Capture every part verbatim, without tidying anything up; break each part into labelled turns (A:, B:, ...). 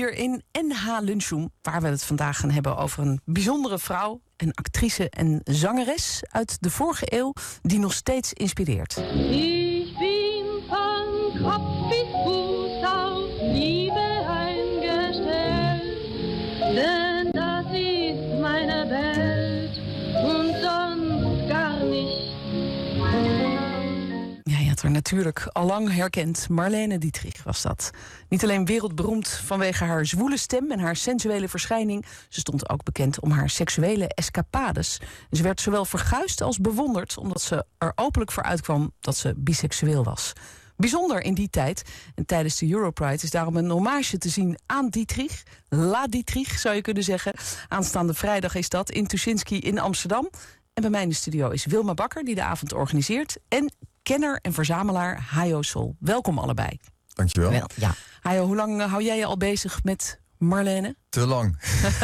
A: hier in N H Lunchroom, waar we het vandaag gaan hebben over een bijzondere vrouw, een actrice en zangeres uit de vorige eeuw die nog steeds inspireert.
B: Ik ben van Kopf bis Fuß auf Liebe eingestellt, denn das ist meine Welt und sonst gar nicht.
A: Ja, je had haar natuurlijk allang herkend. Marlene Dietrich was dat. Niet alleen wereldberoemd vanwege haar zwoele stem en haar sensuele verschijning. Ze stond ook bekend om haar seksuele escapades. En ze werd zowel verguisd als bewonderd, omdat ze er openlijk voor uitkwam dat ze biseksueel was. Bijzonder in die tijd. En tijdens de Europride is daarom een hommage te zien aan Dietrich. La Dietrich, zou je kunnen zeggen. Aanstaande vrijdag is dat in Tuschinski in Amsterdam. En bij mij in de studio is Wilma Bakker, die de avond organiseert. En kenner en verzamelaar Hajo Sol. Welkom allebei.
C: Dankjewel.
A: Wel, ja. Hajo, hoe lang hou jij je al bezig met Marlene?
C: Te lang.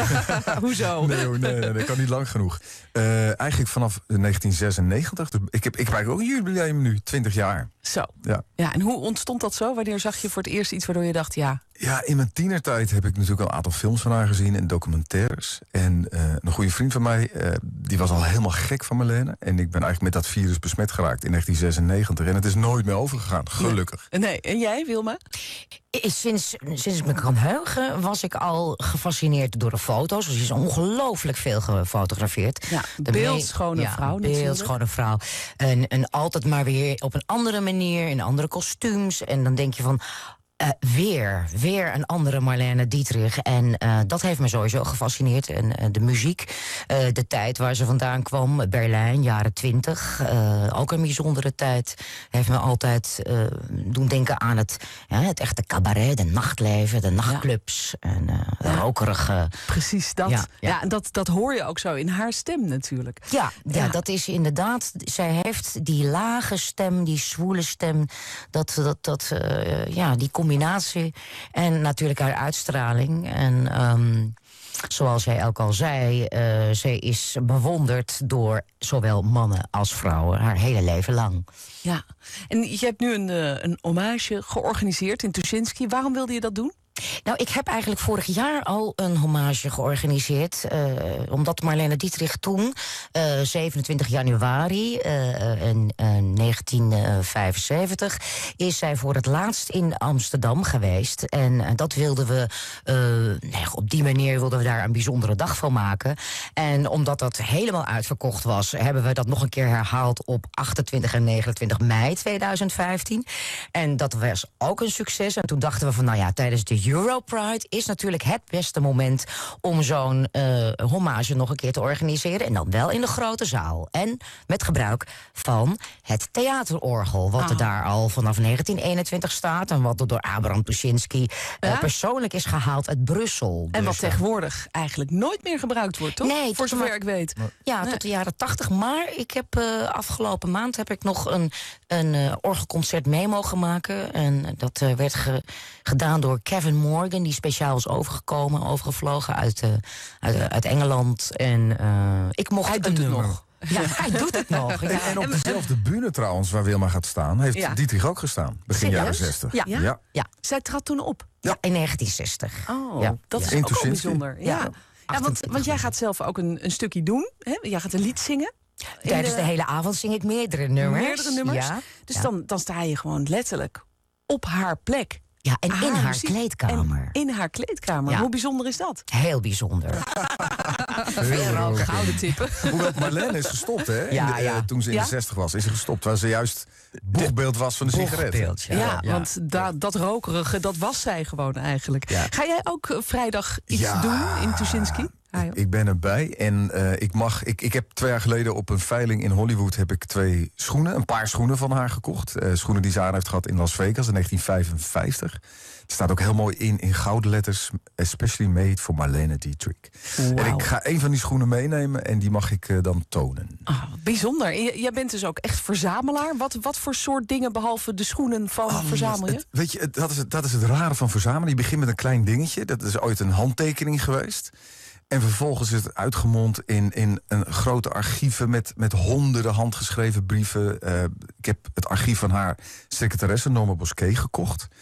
A: Hoezo?
C: Nee, nee, nee, nee, dat kan niet lang genoeg. Uh, eigenlijk vanaf negentien zesennegentig. Ik heb ik krijg ook een jubileum nu, twintig jaar.
A: Zo.
C: Ja.
A: Ja, en hoe ontstond dat zo? Wanneer zag je voor het eerst iets waardoor je dacht, ja...
C: Ja, in mijn tienertijd heb ik natuurlijk al een aantal films van haar gezien en documentaires. En uh, een goede vriend van mij, uh, die was al helemaal gek van Marlene. En ik ben eigenlijk met dat virus besmet geraakt in negentien zesennegentig. En het is nooit meer overgegaan, gelukkig.
A: Nee, nee. En jij, Wilma?
D: Sinds, sinds ik me kan heugen was ik al gefascineerd door de foto's. Dus er is ongelooflijk veel gefotografeerd.
A: Ja,
D: de
A: beeldschone
D: me-
A: vrouw
D: ja, beeldschone vrouw. En, en altijd maar weer op een andere manier, in andere kostuums. En dan denk je van... Uh, weer, weer een andere Marlene Dietrich. En uh, dat heeft me sowieso gefascineerd. En uh, de muziek, uh, de tijd waar ze vandaan kwam, Berlijn, jaren twintig. Uh, ook een bijzondere tijd. Heeft me altijd uh, doen denken aan het, ja, het echte cabaret, de nachtleven, de nachtclubs. Ja. En uh, ja. rokerige...
A: Precies, dat. Ja, ja. ja en dat, dat hoor je ook zo in haar stem natuurlijk.
D: Ja, ja.
A: ja,
D: dat is inderdaad... Zij heeft die lage stem, die zwoele stem, dat, dat, dat, uh, ja, die combinatie. En natuurlijk haar uitstraling. En um, zoals jij ook al zei, uh, ze is bewonderd door zowel mannen als vrouwen haar hele leven lang.
A: Ja, en je hebt nu een, uh, een hommage georganiseerd in Tuschinski. Waarom wilde je dat doen?
D: Nou, ik heb eigenlijk vorig jaar al een hommage georganiseerd. Uh, omdat Marlene Dietrich toen, uh, zevenentwintig januari uh, in, uh, negentien vijfenzeventig... is zij voor het laatst in Amsterdam geweest. En uh, dat wilden we, uh, nee, op die manier wilden we daar een bijzondere dag van maken. En omdat dat helemaal uitverkocht was, hebben we dat nog een keer herhaald op achtentwintig en negenentwintig mei tweeduizend vijftien. En dat was ook een succes. En toen dachten we van, nou ja, tijdens de Europride is natuurlijk het beste moment om zo'n uh, hommage nog een keer te organiseren. En dan wel in de grote zaal. En met gebruik van het theaterorgel. Wat oh. er daar al vanaf negentien eenentwintig staat. En wat er door Abraham Tuschinski uh, ja? persoonlijk is gehaald uit Brussel.
A: En
D: dus,
A: wat tegenwoordig eigenlijk nooit meer gebruikt wordt, toch?
D: Nee,
A: voor zover maar, ik weet.
D: Ja, nee. tot de jaren tachtig. Maar ik heb uh, afgelopen maand heb ik nog een, een uh, orgelconcert mee mogen maken. En dat uh, werd ge, gedaan door Kevin Morgan, die speciaal was overgekomen, overgevlogen uit, uh, uit, uit Engeland. En uh, ik mocht
A: Hij doet het nog.
D: Ja, hij doet het nog. Ja.
C: En, en op dezelfde bühne trouwens, waar Wilma gaat staan, heeft
A: ja.
C: Dietrich ook gestaan. Begin
D: Serieus?
C: jaren zestig.
D: Ja.
A: Ja?
C: Ja.
D: ja.
A: Zij trad toen op?
D: Ja, in negentien zestig.
A: Oh,
D: ja.
A: dat is
D: ja.
A: ook wel bijzonder. Ja.
D: Ja.
A: Ja, want, want jij gaat zelf ook een, een stukje doen. Hè? Jij gaat een lied zingen.
D: Tijdens de... de hele avond zing ik meerdere nummers.
A: Meerdere nummers. Ja. Dus ja. Dan, dan sta je gewoon letterlijk op haar plek.
D: Ja, en
A: haar
D: in haar
A: muziek.
D: kleedkamer.
A: En in haar kleedkamer. Ja. Hoe bijzonder is dat?
D: Heel bijzonder.
A: Heel gouden tippen.
C: Hoewel Marlene is gestopt, hè?
D: Ja,
C: de,
D: ja.
C: Uh, toen ze in
A: ja?
C: de zestig was, is ze gestopt. Waar ze juist boegbeeld was van de sigaret.
D: Ja,
A: ja,
D: ja, ja.
A: want da, dat rokerige, dat was zij gewoon eigenlijk. Ja. Ga jij ook uh, vrijdag iets
C: ja.
A: doen in Tuschinski?
C: Ah, ik, ik ben erbij en uh, ik mag. Ik, ik heb twee jaar geleden op een veiling in Hollywood heb ik twee schoenen, een paar schoenen van haar gekocht. Uh, schoenen die ze aan heeft gehad in Las Vegas in negentien vijfenvijftig. Het staat ook heel mooi in, in gouden letters, especially made for Marlene Dietrich. Wow. En ik ga een van die schoenen meenemen en die mag ik uh, dan tonen.
A: Oh, bijzonder. J- jij bent dus ook echt verzamelaar. Wat, wat voor soort dingen behalve de schoenen van oh, verzamel je?
C: Het, weet je, het, dat, is het, dat is het rare van verzamelen. Je begint met een klein dingetje. Dat is ooit een handtekening geweest. En vervolgens is het uitgemond in, in een grote archieven met, met honderden handgeschreven brieven. Uh, ik heb het archief van haar secretaresse, Norma Bosquet, gekocht.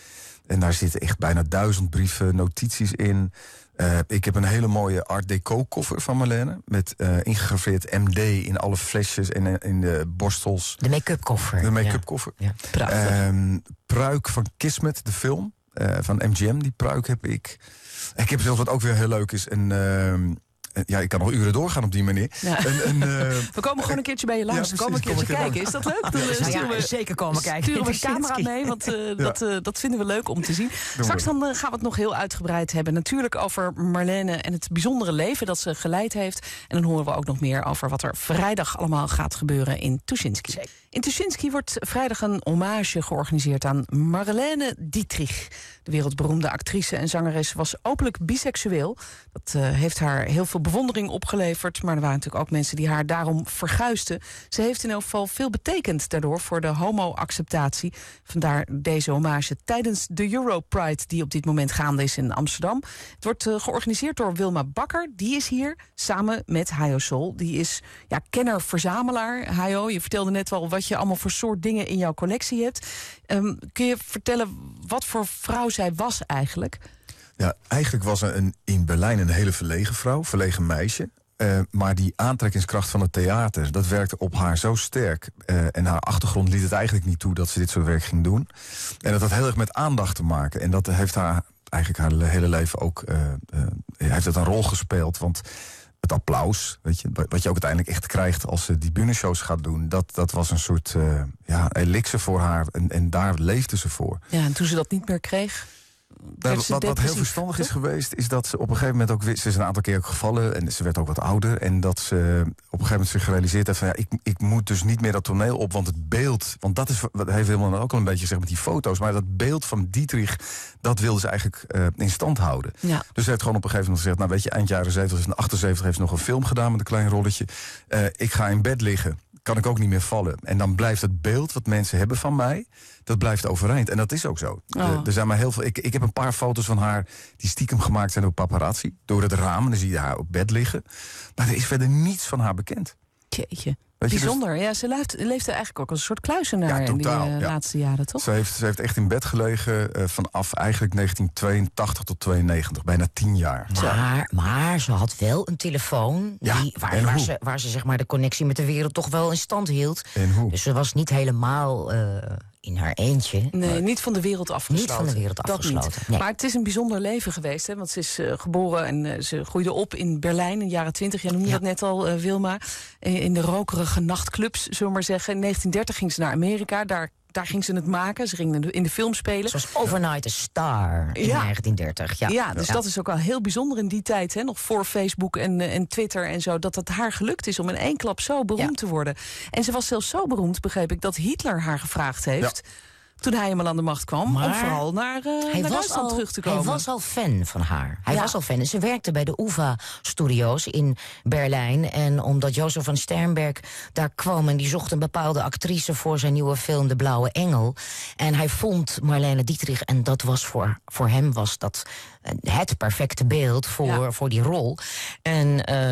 C: En daar zitten echt bijna duizend brieven, notities in. Uh, ik heb een hele mooie Art Deco koffer van Marlene. Met uh, ingegraveerd M D in alle flesjes en uh, in de borstels.
D: De make-up koffer.
C: De make-up koffer.
D: Ja.
A: Prachtig.
C: Um, pruik van Kismet, de film. Uh, van M G M, die pruik heb ik. Ik heb zelfs wat ook weer heel leuk is. Een, uh, ja, ik kan nog uren doorgaan op die manier.
A: Ja.
C: Een, een, uh,
A: we komen gewoon een keertje bij je langs.
C: Ja,
A: we komen een
C: precies,
A: keertje
C: kom
A: kijken.
C: ik
A: Is dat leuk? Dan uh,
D: Ja,
A: sturen we,
D: zeker komen kijken.
A: sturen we een camera
D: Tuschinski.
A: mee, want uh, dat, uh, dat vinden we leuk om te zien. Straks dan uh, gaan we het nog heel uitgebreid hebben. Natuurlijk over Marlene en het bijzondere leven dat ze geleid heeft. En dan horen we ook nog meer over wat er vrijdag allemaal gaat gebeuren in Tuschinski. In Tuschinski wordt vrijdag een hommage georganiseerd aan Marlene Dietrich. De wereldberoemde actrice en zangeres was openlijk biseksueel. Dat uh, heeft haar heel veel bewondering opgeleverd. Maar er waren natuurlijk ook mensen die haar daarom verguisden. Ze heeft in elk geval veel betekend daardoor voor de homo-acceptatie. Vandaar deze hommage tijdens de Europride die op dit moment gaande is in Amsterdam. Het wordt uh, georganiseerd door Wilma Bakker. Die is hier samen met Hayo Sol. Die is ja, kenner-verzamelaar. Hayo, je vertelde net al wat je allemaal voor soort dingen in jouw collectie hebt. Um, kun je vertellen wat voor vrouw zij was eigenlijk?
C: Ja, eigenlijk was ze een, in Berlijn een hele verlegen vrouw, verlegen meisje. Uh, maar die aantrekkingskracht van het theater, dat werkte op haar zo sterk. Uh, en haar achtergrond liet het eigenlijk niet toe dat ze dit soort werk ging doen. En dat had heel erg met aandacht te maken. En dat heeft haar eigenlijk haar hele leven ook uh, uh, heeft het een rol gespeeld. Want het applaus, weet je, wat je ook uiteindelijk echt krijgt als ze die bühnenshows gaat doen, dat, dat was een soort uh, ja, elixir voor haar. En, en daar leefde ze voor.
A: Ja, en toen ze dat niet meer kreeg.
C: Nou, wat, wat heel verstandig is geweest, is dat ze op een gegeven moment ook... Ze is een aantal keer ook gevallen en ze werd ook wat ouder. En dat ze op een gegeven moment zich gerealiseerd heeft van... ja, ik, ik moet dus niet meer dat toneel op, want het beeld... want dat is wat heeft helemaal ook al een beetje gezegd met die foto's... maar dat beeld van Dietrich, dat wilde ze eigenlijk uh, in stand houden.
A: Ja.
C: Dus ze heeft gewoon op een gegeven moment gezegd... nou weet je, eind jaren zeventig, in achtenzeventig heeft ze nog een film gedaan met een klein rolletje. Uh, ik ga in bed liggen, kan ik ook niet meer vallen. En dan blijft het beeld wat mensen hebben van mij... dat blijft overeind. En dat is ook zo.
A: Oh.
C: Er zijn maar heel veel. Ik, ik heb een paar foto's van haar die stiekem gemaakt zijn door paparazzi. Door het raam. En dan zie je haar op bed liggen. Maar er is verder niets van haar bekend.
A: Jeetje.
C: Weet je,
A: bijzonder.
C: dus,
A: ja, ze leefde, leefde eigenlijk ook als een soort kluizenaar
C: ja, totaal,
A: in die uh,
C: ja.
A: laatste jaren, toch?
C: Ze heeft, ze heeft echt in bed gelegen uh, vanaf eigenlijk negentien tweeëntachtig tot tweeënnegentig. Bijna tien jaar.
D: Maar, maar ze had wel een telefoon
C: Ja,
D: die, waar,
C: en
D: waar,
C: hoe?
D: ze, waar ze zeg maar de connectie met de wereld toch wel in stand hield.
C: En hoe?
D: Dus ze was niet helemaal uh, in haar eentje.
A: Nee,
C: Nee.
A: niet van de wereld afgesloten.
D: Niet van de wereld
A: Dat
D: afgesloten,
A: niet.
D: nee.
A: Maar het is een bijzonder leven geweest, hè? Want ze is uh, geboren en uh, ze groeide op in Berlijn in de jaren twintig. Jij noemde
D: Ja.
A: dat net al, uh, Wilma. Uh, in de rokerige nachtclubs, zullen we maar zeggen. In negentien dertig ging ze naar Amerika. Daar, daar ging ze het maken. Ze ging in de, in de film spelen.
D: Ze was overnight a star in
A: Ja.
D: negentien dertig. Ja,
A: Ja, dus dat is ook wel heel bijzonder in die tijd. Hè? Nog voor Facebook en, uh, en Twitter en zo. Dat het haar gelukt is om in één klap zo beroemd
D: Ja.
A: te worden. En ze was zelfs zo beroemd, begreep ik, dat Hitler haar gevraagd heeft... toen hij eenmaal aan de macht kwam,
D: Maar
A: om vooral naar, uh,
D: Hij
A: naar
D: was,
A: Duitsland
D: al,
A: terug te komen.
D: hij was al fan van haar. Hij
A: Ja.
D: was al fan. En ze werkte bij de U V A-studio's in Berlijn. En omdat Jozef van Sternberg daar kwam... en die zocht een bepaalde actrice voor zijn nieuwe film De Blauwe Engel. En hij vond Marlene Dietrich... en dat was voor, voor hem was dat het perfecte beeld voor,
A: Ja.
D: voor die rol. En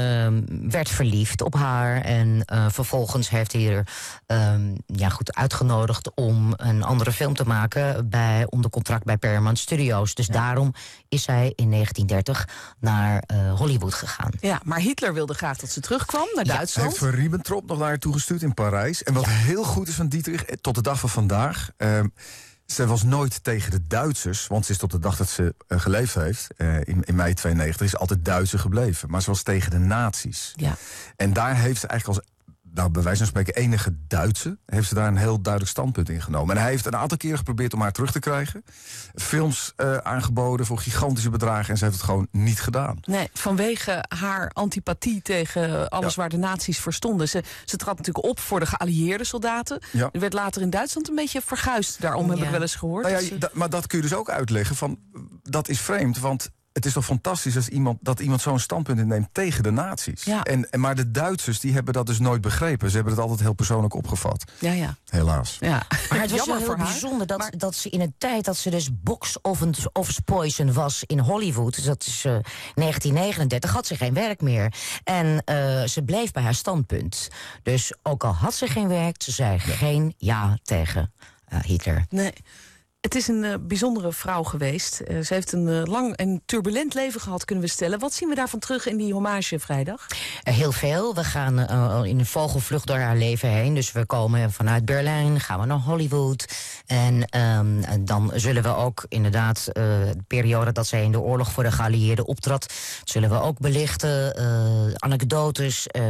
D: uh, werd verliefd op haar. En uh, vervolgens heeft hij er uh, ja, goed uitgenodigd... om een andere film te maken bij, onder contract bij Paramount Studios. Dus ja. daarom is hij in negentien dertig naar uh, Hollywood gegaan.
A: Ja, maar Hitler wilde graag dat ze terugkwam naar
D: Ja,
A: Duitsland.
C: Hij heeft van Ribbentrop nog naar haar toegestuurd in Parijs. En wat
D: Ja.
C: heel goed is van Dietrich, tot de dag van vandaag... Uh, ze was nooit tegen de Duitsers, want ze is tot de dag dat ze uh, geleefd heeft... Uh, in, in mei tweeënnegentig, is altijd Duitser gebleven. Maar ze was tegen de nazi's.
A: Ja.
C: En daar heeft ze eigenlijk als... nou, bij wijze van spreken enige Duitse... heeft ze daar een heel duidelijk standpunt in genomen. En hij heeft een aantal keren geprobeerd om haar terug te krijgen. Films uh, aangeboden voor gigantische bedragen... en ze heeft het gewoon niet gedaan.
A: Nee, vanwege haar antipathie tegen alles
C: Ja.
A: waar de nazi's voor stonden. Ze, ze trad natuurlijk op voor de geallieerde soldaten.
C: Ja.
A: Er werd later in Duitsland een beetje verguisd. Daarom heb
D: Ja.
A: ik wel eens gehoord.
C: Nou
A: Dat
C: ja,
A: ze-
C: da- maar dat kun je dus ook uitleggen. Van, dat is vreemd, want... het is toch fantastisch als iemand, dat iemand zo'n standpunt inneemt tegen de nazi's.
A: Ja.
C: En, en, maar de Duitsers die hebben dat dus nooit begrepen. Ze hebben het altijd heel persoonlijk opgevat.
A: Ja, ja.
C: Helaas.
A: ja.
D: Maar het was
A: Jammer
D: wel heel
A: voor haar.
D: bijzonder dat,
A: Maar-
D: dat ze in een tijd dat ze dus box office, office poison was in Hollywood, dus dat is uh, negentien negenendertig, had ze geen werk meer. En uh, ze bleef bij haar standpunt. Dus ook al had ze geen werk, ze zei geen ja tegen uh, Hitler.
A: Nee. Het is een uh, bijzondere vrouw geweest. Uh, ze heeft een uh, lang en turbulent leven gehad, kunnen we stellen. Wat zien we daarvan terug in die hommage vrijdag?
D: Uh, heel veel. We gaan uh, in een vogelvlucht door haar leven heen. Dus we komen vanuit Berlijn, gaan we naar Hollywood. En um, dan zullen we ook inderdaad uh, de periode dat zij in de oorlog voor de geallieerden optrad, zullen we ook belichten, uh, anekdotes. Uh,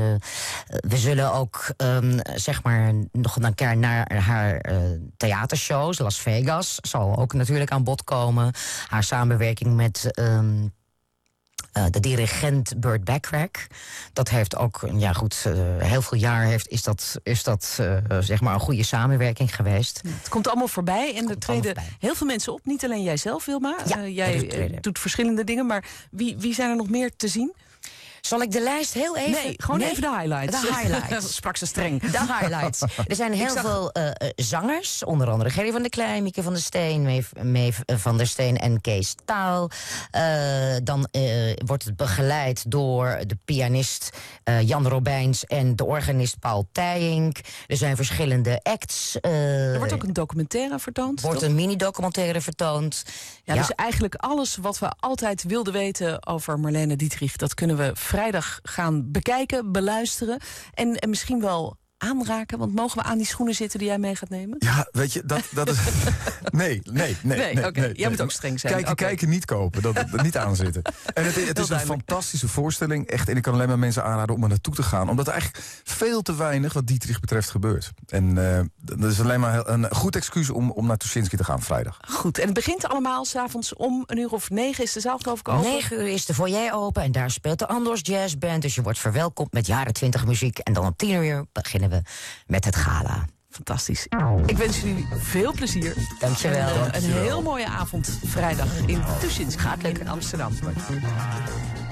D: we zullen ook um, zeg maar nog een keer naar haar uh, theatershows, Las Vegas, zal ook natuurlijk aan bod komen. Haar samenwerking met um, uh, de dirigent Burt Bacharach. Dat heeft ook, ja goed, uh, heel veel jaar heeft, is dat, is dat uh, zeg maar een goede samenwerking geweest.
A: Ja, het komt allemaal voorbij en er treden heel veel mensen op. Niet alleen jijzelf, Wilma.
D: Ja,
A: uh, jij uh, doet verschillende dingen, maar wie, wie zijn er nog meer te zien?
D: Zal ik de lijst heel even...
A: Nee, gewoon nee? even de highlights.
D: De highlights.
A: Sprak ze streng.
D: De highlights. Er zijn heel zag... veel uh, zangers. Onder andere Gerry van der Klein, Mieke van der Steen, Mee, Mee van der Steen en Kees Taal. Uh, dan uh, wordt het begeleid door de pianist uh, Jan Robijns en de organist Paul Tijink. Er zijn verschillende acts. Uh,
A: er wordt ook een documentaire vertoond.
D: Er wordt
A: toch?
D: een mini-documentaire vertoond.
A: Ja, ja, dus eigenlijk alles wat we altijd wilden weten over Marlene Dietrich, dat kunnen we vrijdag gaan bekijken, beluisteren en, en misschien wel aanraken. Want mogen we aan die schoenen zitten die jij mee gaat nemen?
C: Ja, weet je, dat, dat is... nee, nee, nee.
A: Nee,
C: nee,
A: oké.
C: nee,
A: Jij
C: nee.
A: moet ook streng zijn.
C: Kijken,
A: okay.
C: kijken, niet kopen. Dat, dat niet aanzitten. En het, het is een fantastische voorstelling. Echt, en ik kan alleen maar mensen aanraden om er naartoe te gaan. Omdat er eigenlijk veel te weinig wat Dietrich betreft gebeurt. En uh, dat is alleen maar een goed excuus om, om naar Tuschinski te gaan vrijdag.
A: Goed, en het begint allemaal 's avonds om een uur of negen. Is de zaal geloof ik open?
D: Negen uur is de foyer open en daar speelt de Andors Jazz Band. Dus je wordt verwelkomd met jaren twintig muziek. En dan om tien uur beginnen we met het gala.
A: Fantastisch. Ik wens jullie veel plezier.
D: Dankjewel.
A: En, uh,
C: Dankjewel.
A: een heel mooie avond vrijdag in Tuschinski in Amsterdam.